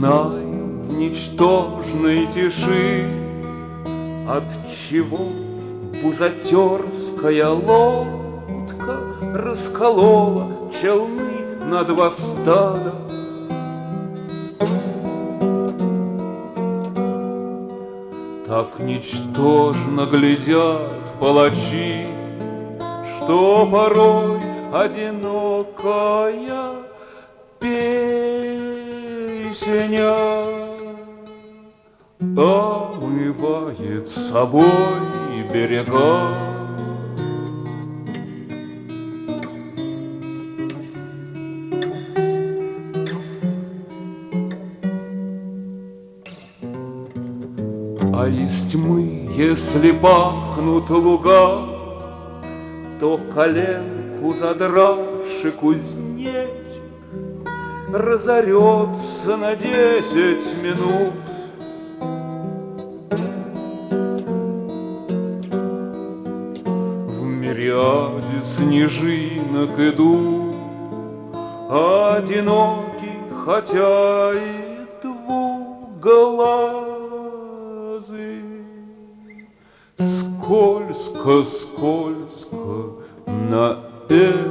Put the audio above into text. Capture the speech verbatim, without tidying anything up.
Знаем в ничтожной тиши, от чего бузатерская лодка расколола челны на два стада. Так ничтожно глядят палачи, что порой одинокая песня омывает собой берега. А из тьмы, если пахнут луга, то коленку задравший кузнечик разорется на десять минут. В мириаде снежинок иду, одинокий, хотя и двуглазый. Скользко, скользко на это